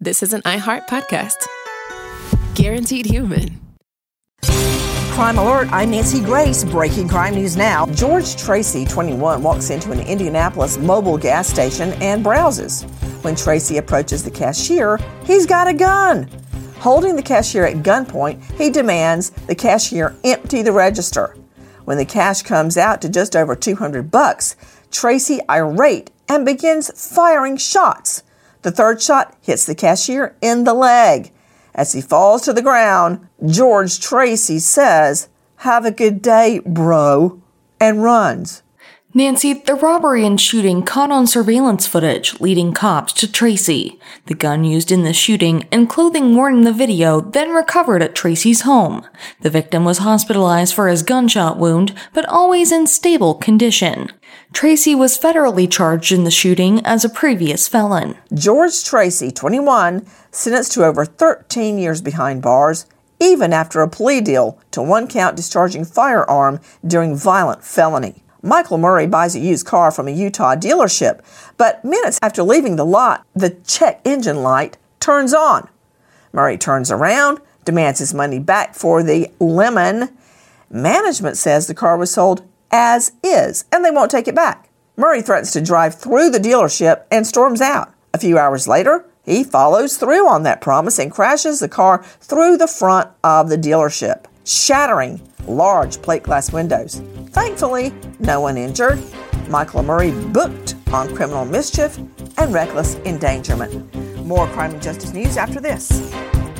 this is an iHeart podcast. Guaranteed human. Crime Alert, I'm Nancy Grace. Breaking crime news now. George Tracy, 21, walks into an Indianapolis Mobil gas station and browses. When Tracy approaches the cashier, he's got a gun. Holding the cashier at gunpoint, he demands the cashier empty the register. When the cash comes out to just over $200, Tracy, irate, and begins firing shots. The third shot hits the cashier in the leg. As he falls to the ground, George Tracy says, "Have a good day, bro," and runs. Nancy, the robbery and shooting caught on surveillance footage, leading cops to Tracy. The gun used in the shooting and clothing worn in the video then recovered at Tracy's home. The victim was hospitalized for his gunshot wound, but always in stable condition. Tracy was federally charged in the shooting as a previous felon. George Tracy, 21, sentenced to over 13 years behind bars, even after a plea deal to one-count discharging firearm during violent felony. Michael Murray buys a used car from a Utah dealership, but minutes after leaving the lot, the check engine light turns on. Murray turns around, demands his money back for the lemon. Management says the car was sold as is, and they won't take it back. Murray threatens to drive through the dealership and storms out. A few hours later, he follows through on that promise and crashes the car through the front of the dealership, shattering large plate glass windows. Thankfully, no one injured. Michael Murray booked on criminal mischief and reckless endangerment. More crime and justice news after this.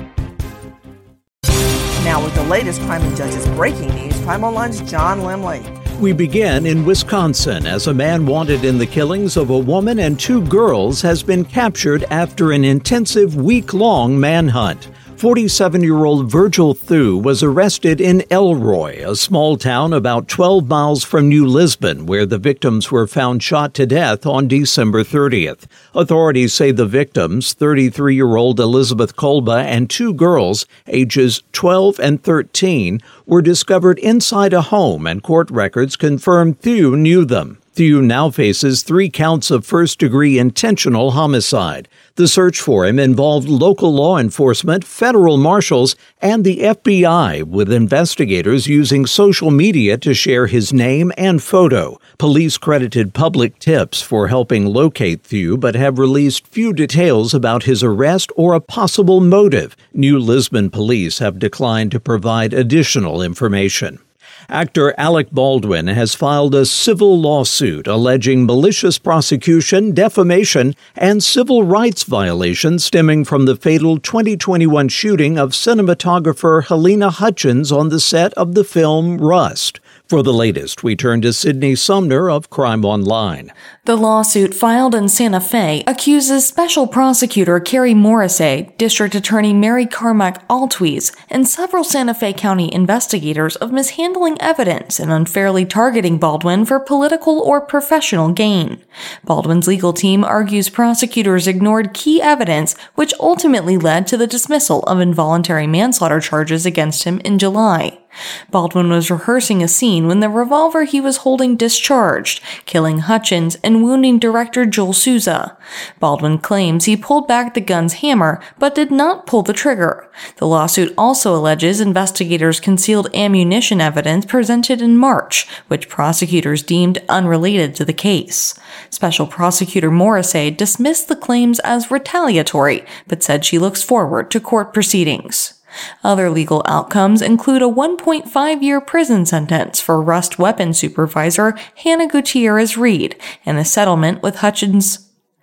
Now with the latest crime and justice breaking news, Crime Online's John Limley. We begin in Wisconsin as a man wanted in the killings of a woman and two girls has been captured after an intensive week-long manhunt. 47-year-old Virgil Thew was arrested in Elroy, a small town about 12 miles from New Lisbon, where the victims were found shot to death on December 30th. Authorities say the victims, 33-year-old Elizabeth Kolba and two girls, ages 12 and 13, were discovered inside a home, and court records confirm Thew knew them. Thew now faces 3 counts of first-degree intentional homicide. The search for him involved local law enforcement, federal marshals, and the FBI, with investigators using social media to share his name and photo. Police credited public tips for helping locate Thew, but have released few details about his arrest or a possible motive. New Lisbon police have declined to provide additional information. Actor Alec Baldwin has filed a civil lawsuit alleging malicious prosecution, defamation, and civil rights violations stemming from the fatal 2021 shooting of cinematographer Helena Hutchins on the set of the film Rust. For the latest, we turn to Sydney Sumner of Crime Online. The lawsuit filed in Santa Fe accuses Special Prosecutor Carrie Morrissey, District Attorney Mary Carmack Altwies, and several Santa Fe County investigators of mishandling evidence and unfairly targeting Baldwin for political or professional gain. Baldwin's legal team argues prosecutors ignored key evidence, which ultimately led to the dismissal of involuntary manslaughter charges against him in July. Baldwin was rehearsing a scene when the revolver he was holding discharged, killing Hutchins and wounding director Joel Souza. Baldwin claims he pulled back the gun's hammer, but did not pull the trigger. The lawsuit also alleges investigators concealed ammunition evidence presented in March, which prosecutors deemed unrelated to the case. Special Prosecutor Morrissey dismissed the claims as retaliatory, but said she looks forward to court proceedings. Other legal outcomes include a 1.5-year prison sentence for Rust weapons supervisor Hannah Gutierrez-Reed and a settlement with Hutchins'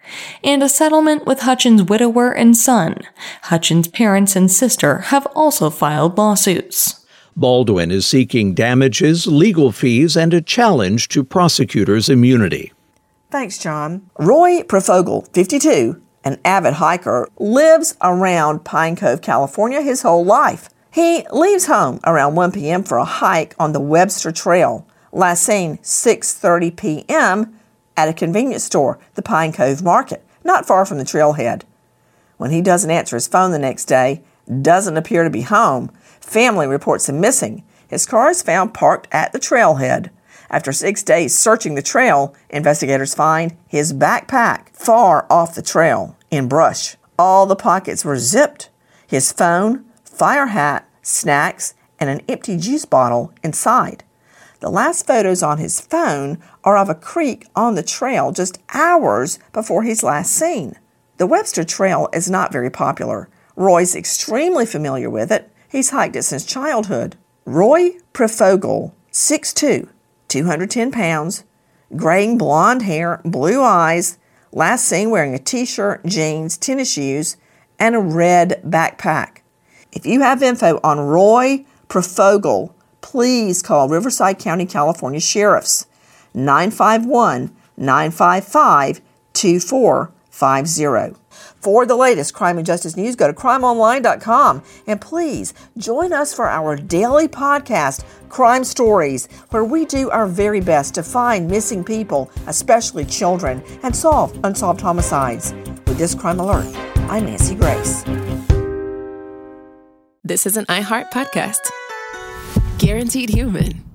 widower and son. Hutchins' parents and sister have also filed lawsuits. Baldwin is seeking damages, legal fees, and a challenge to prosecutors' immunity. Thanks, John. Roy Profogel, 52, an avid hiker, lives around Pine Cove, California his whole life. He leaves home around 1 p.m. for a hike on the Webster Trail. Last seen 6:30 p.m. at a convenience store, the Pine Cove Market, not far from the trailhead. When he doesn't answer his phone the next day, doesn't appear to be home, family reports him missing. His car is found parked at the trailhead. After 6 days searching the trail, investigators find his backpack far off the trail in brush. All the pockets were zipped. His phone, fire hat, snacks, and an empty juice bottle inside. The last photos on his phone are of a creek on the trail just hours before he's last seen. The Webster Trail is not very popular. Roy's extremely familiar with it. He's hiked it since childhood. Roy Prefogel, 6'2", 210 pounds, graying blonde hair, blue eyes, last seen wearing a t-shirt, jeans, tennis shoes, and a red backpack. If you have info on Roy Prefogel, please call Riverside County, California Sheriffs, 951-955-2450. For the latest crime and justice news, go to crimeonline.com. And please join us for our daily podcast, Crime Stories, where we do our very best to find missing people, especially children, and solve unsolved homicides. With this crime alert, I'm Nancy Grace. This is an iHeart podcast. Guaranteed Human.